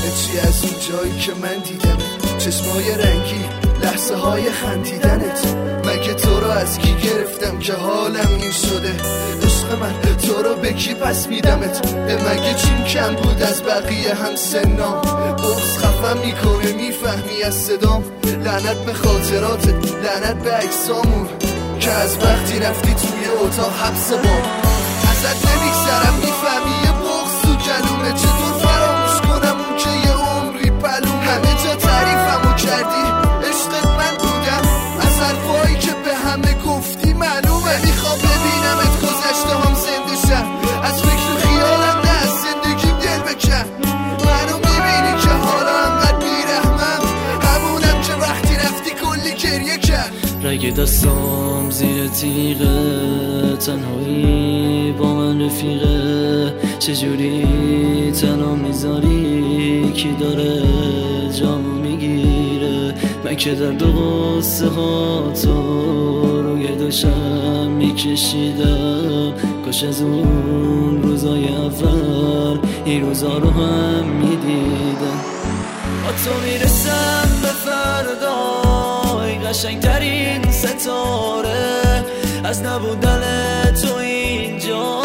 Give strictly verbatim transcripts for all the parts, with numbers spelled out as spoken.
چی از اون جایی که من دیدم، چشمای رنگی، لحظه های خندیدنت. مگه تو رو از کی گرفتم که حالم این شده؟ عشق من تو رو به کی پس میدمت؟ مگه چیم کم بود از بقیه هم سنام؟ بغض خفم میکنه میفهمی از صدام. لعنت به خاطراتت، لعنت به عکسامون که از وقتی رفتی توی اتاق حبس بام. ازت نمیگذرم میفهمی یه بغض تو جلومه. چطور فراموش کنم اون که یه عمری پلوم؟ همه جا تعریفمو کردی، عشقت من بودم. از حرفایی که به همه گفتی معلومه. میخوام ببینمت گذشته هم زنده شم، از فکر و خیالم نه از زندگیم دل بکن. منو میبینی که حالا انقدر بیرحمم، همونم که وقتی رفتی کلی گریه کرد. رگ دستام زیر تیغه، تنهایی با من رفیقه. چجوری تنها میذاری کی داره جامو میگیره؟ من که درد و غصه ها تو روی دوشم میکشیدم. کاش از اون روزای اول این روزا رو هم میدیدم. با تو میرسم به فردای قشنگ ترین ستاره. از نبودن تو اینجا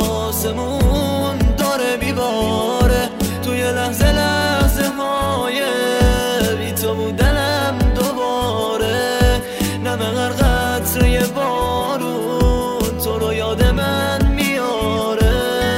آسمون داره میباره. توی لحظه لحظه های بی تو بودنم دوباره. نم قطره بارون تو رو یاد من میاره.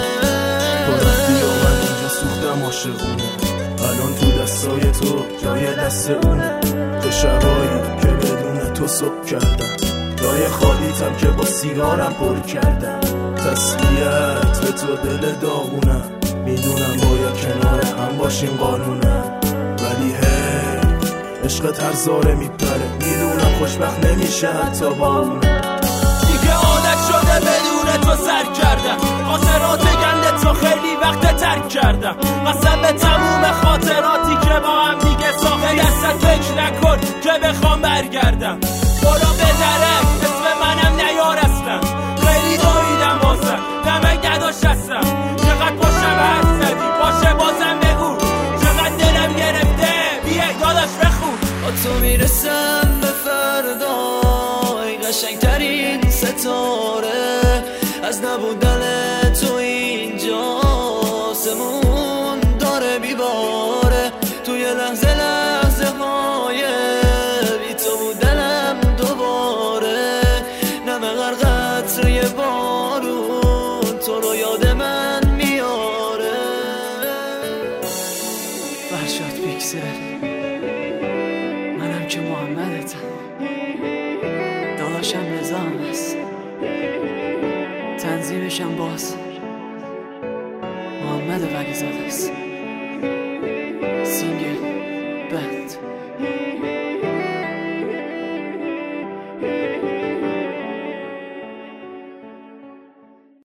رفتی و من اینجا سوختم عاشقونه. الان تو دستای تو جای دست اونه. چه شبایی که بدون تو صبح کردم، جای خالیتم که با سیگارم پر کردم. تسلیت به تو دل داغونم، میدونم باید کنار هم باشیم قانونم. ولی هی عشقت هر زاره میپره، میدونم خوشبخت نمیشه حتی با اونم. دیگه عادت شده بدون تو سر کردم، خاطرات گنده تو خیلی وقت ترک کردم. قسم به تموم خاطراتی که با هم دیگه ساخته، دستت فکر نکن که بخوام برگردم. برو به درک اسم منم نیار اصلا، خیلی دویدم بازم نمک نداشت هستم. چقدر پاشم حرف زدی باشه بازم بگو، چقدر دلم گرفته بیه داداش بخون. با تو میرسم به فردای قشنگ ترین ستاره. از نبودن تو اینجا آسمون داره میباره. توی لحظه لحظه های بی تو بودنم دوباره. نم قطره بارون تو رو یاد من میاره. فرشاد پیکسل، منم که محمدتم، داداشم رضا هم هست، تنظیمشم باز محمد ولیزاده است.